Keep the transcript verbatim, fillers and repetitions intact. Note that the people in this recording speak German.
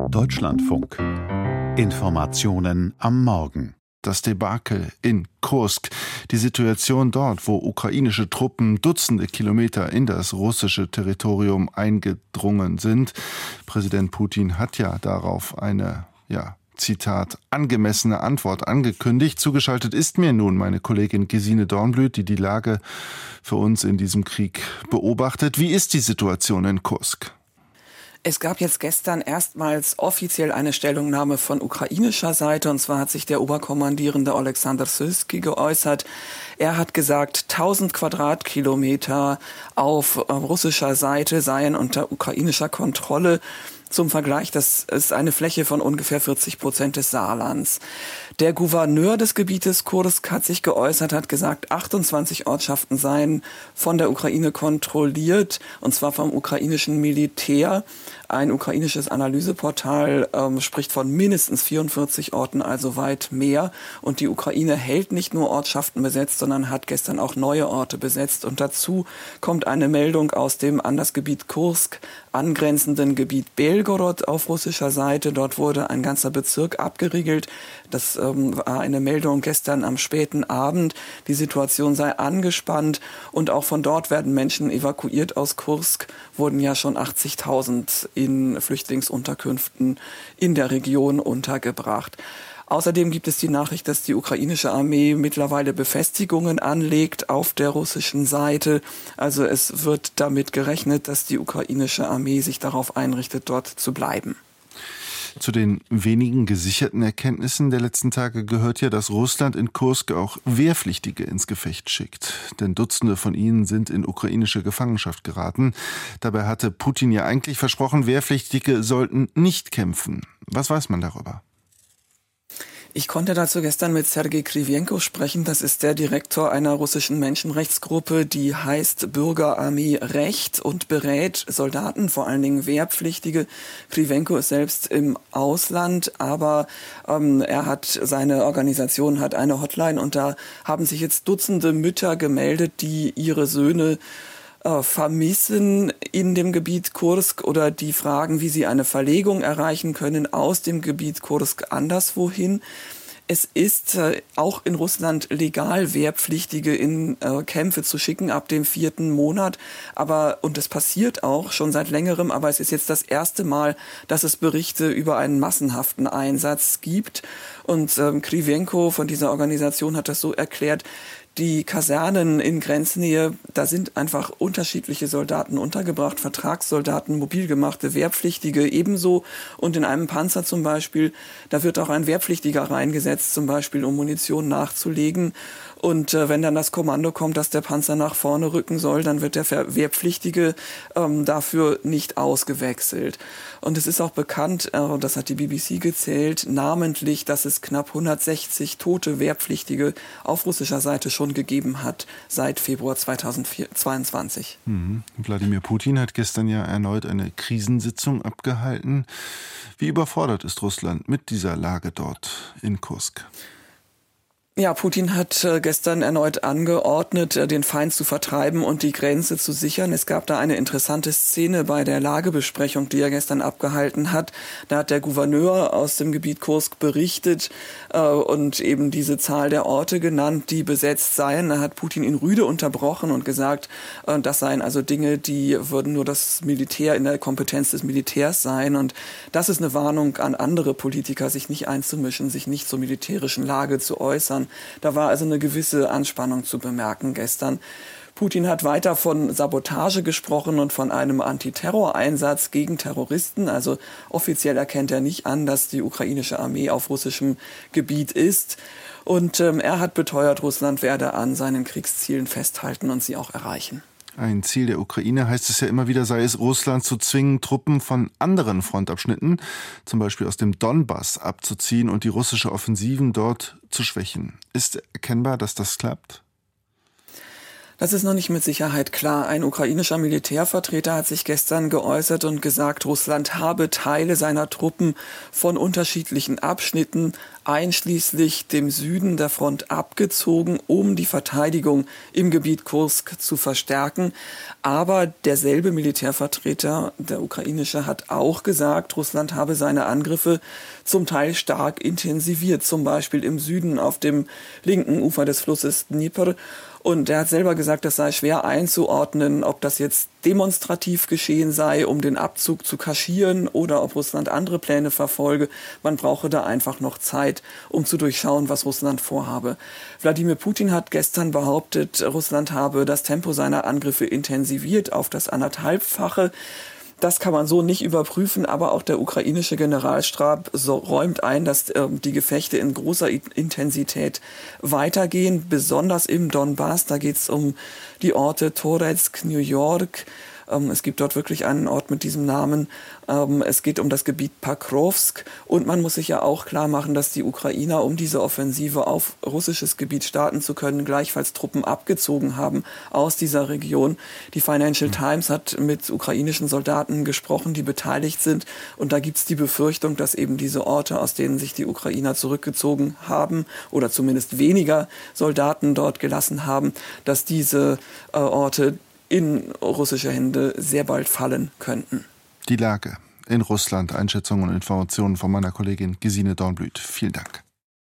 Deutschlandfunk. Informationen am Morgen. Das Debakel in Kursk, die Situation dort, wo ukrainische Truppen Dutzende Kilometer in das russische Territorium eingedrungen sind. Präsident Putin hat ja darauf eine, ja, Zitat, angemessene Antwort angekündigt. Zugeschaltet ist mir nun meine Kollegin Gesine Dornblüt, die die Lage für uns in diesem Krieg beobachtet. Wie ist die Situation in Kursk? Es gab jetzt gestern erstmals offiziell eine Stellungnahme von ukrainischer Seite. Und zwar hat sich der Oberkommandierende Oleksandr Syrskyi geäußert. Er hat gesagt, tausend Quadratkilometer auf russischer Seite seien unter ukrainischer Kontrolle. Zum Vergleich, das ist eine Fläche von ungefähr vierzig Prozent des Saarlands. Der Gouverneur des Gebietes Kursk hat sich geäußert, hat gesagt, achtundzwanzig Ortschaften seien von der Ukraine kontrolliert, und zwar vom ukrainischen Militär. Ein ukrainisches Analyseportal ähm, spricht von mindestens vierundvierzig Orten, also weit mehr. Und die Ukraine hält nicht nur Ortschaften besetzt, sondern hat gestern auch neue Orte besetzt. Und dazu kommt eine Meldung aus dem an das Gebiet Kursk angrenzenden Gebiet Belgorod auf russischer Seite. Dort wurde ein ganzer Bezirk abgeriegelt. Das ähm, war eine Meldung gestern am späten Abend. Die Situation sei angespannt und auch von dort werden Menschen evakuiert. Aus Kursk wurden ja schon achtzigtausend in Flüchtlingsunterkünften in der Region untergebracht. Außerdem gibt es die Nachricht, dass die ukrainische Armee mittlerweile Befestigungen anlegt auf der russischen Seite. Also es wird damit gerechnet, dass die ukrainische Armee sich darauf einrichtet, dort zu bleiben. Zu den wenigen gesicherten Erkenntnissen der letzten Tage gehört ja, dass Russland in Kursk auch Wehrpflichtige ins Gefecht schickt. Denn Dutzende von ihnen sind in ukrainische Gefangenschaft geraten. Dabei hatte Putin ja eigentlich versprochen, Wehrpflichtige sollten nicht kämpfen. Was weiß man darüber? Ich konnte dazu gestern mit Sergei Krivenko sprechen. Das ist der Direktor einer russischen Menschenrechtsgruppe, die heißt Bürgerarmee Recht und berät Soldaten, vor allen Dingen Wehrpflichtige. Krivenko ist selbst im Ausland, aber ähm, er hat seine Organisation hat eine Hotline und da haben sich jetzt Dutzende Mütter gemeldet, die ihre Söhne Äh, vermissen in dem Gebiet Kursk oder die fragen, wie sie eine Verlegung erreichen können aus dem Gebiet Kursk anderswohin. Es ist äh, auch in Russland legal, Wehrpflichtige in äh, Kämpfe zu schicken ab dem vierten Monat. Aber, und das passiert auch schon seit längerem, aber es ist jetzt das erste Mal, dass es Berichte über einen massenhaften Einsatz gibt. Und ähm, Krivenko von dieser Organisation hat das so erklärt: Die Kasernen in Grenznähe, da sind einfach unterschiedliche Soldaten untergebracht, Vertragssoldaten, mobil gemachte Wehrpflichtige ebenso. Und in einem Panzer zum Beispiel, da wird auch ein Wehrpflichtiger reingesetzt, zum Beispiel um Munition nachzulegen. Und äh, wenn dann das Kommando kommt, dass der Panzer nach vorne rücken soll, dann wird der Wehrpflichtige ähm, dafür nicht ausgewechselt. Und es ist auch bekannt, äh, das hat die B B C gezählt, namentlich, dass es knapp hundertsechzig tote Wehrpflichtige auf russischer Seite schon gegeben hat seit Februar zweitausendzweiundzwanzig. Mhm. Wladimir Putin hat gestern ja erneut eine Krisensitzung abgehalten. Wie überfordert ist Russland mit dieser Lage dort in Kursk? Ja, Putin hat äh, gestern erneut angeordnet, äh, den Feind zu vertreiben und die Grenze zu sichern. Es gab da eine interessante Szene bei der Lagebesprechung, die er gestern abgehalten hat. Da hat der Gouverneur aus dem Gebiet Kursk berichtet äh, und eben diese Zahl der Orte genannt, die besetzt seien. Da hat Putin ihn rüde unterbrochen und gesagt, äh, das seien also Dinge, die würden nur das Militär in der Kompetenz des Militärs sein. Und das ist eine Warnung an andere Politiker, sich nicht einzumischen, sich nicht zur militärischen Lage zu äußern. Da war also eine gewisse Anspannung zu bemerken gestern. Putin hat weiter von Sabotage gesprochen und von einem Antiterroreinsatz gegen Terroristen. Also offiziell erkennt er nicht an, dass die ukrainische Armee auf russischem Gebiet ist. Und ähm, er hat beteuert, Russland werde an seinen Kriegszielen festhalten und sie auch erreichen. Ein Ziel der Ukraine, heißt es ja immer wieder, sei es, Russland zu zwingen, Truppen von anderen Frontabschnitten, zum Beispiel aus dem Donbass, abzuziehen und die russische Offensiven dort zu schwächen. Ist erkennbar, dass das klappt? Das ist noch nicht mit Sicherheit klar. Ein ukrainischer Militärvertreter hat sich gestern geäußert und gesagt, Russland habe Teile seiner Truppen von unterschiedlichen Abschnitten einschließlich dem Süden der Front abgezogen, um die Verteidigung im Gebiet Kursk zu verstärken. Aber derselbe Militärvertreter, der ukrainische, hat auch gesagt, Russland habe seine Angriffe zum Teil stark intensiviert, zum Beispiel im Süden auf dem linken Ufer des Flusses Dnipro. Und er hat selber gesagt, das sei schwer einzuordnen, ob das jetzt demonstrativ geschehen sei, um den Abzug zu kaschieren, oder ob Russland andere Pläne verfolge. Man brauche da einfach noch Zeit, um zu durchschauen, was Russland vorhabe. Wladimir Putin hat gestern behauptet, Russland habe das Tempo seiner Angriffe intensiviert auf das anderthalbfache. Das kann man so nicht überprüfen, aber auch der ukrainische Generalstab so räumt ein, dass äh, die Gefechte in großer Intensität weitergehen, besonders im Donbass. Da geht es um die Orte Toretsk, New York. Ähm, es gibt dort wirklich einen Ort mit diesem Namen. Ähm, es geht um das Gebiet Pakrovsk. Und man muss sich ja auch klar machen, dass die Ukrainer, um diese Offensive auf russisches Gebiet starten zu können, gleichfalls Truppen abgezogen haben aus dieser Region. Die Financial Times hat mit ukrainischen Soldaten gesprochen, die beteiligt sind. Und da gibt es die Befürchtung, dass eben diese Orte, aus denen sich die Ukrainer zurückgezogen haben oder zumindest weniger Soldaten dort gelassen haben, dass diese äh, Orte in russische Hände sehr bald fallen könnten. Die Lage in Russland, Einschätzungen und Informationen von meiner Kollegin Gesine Dornblüt. Vielen Dank.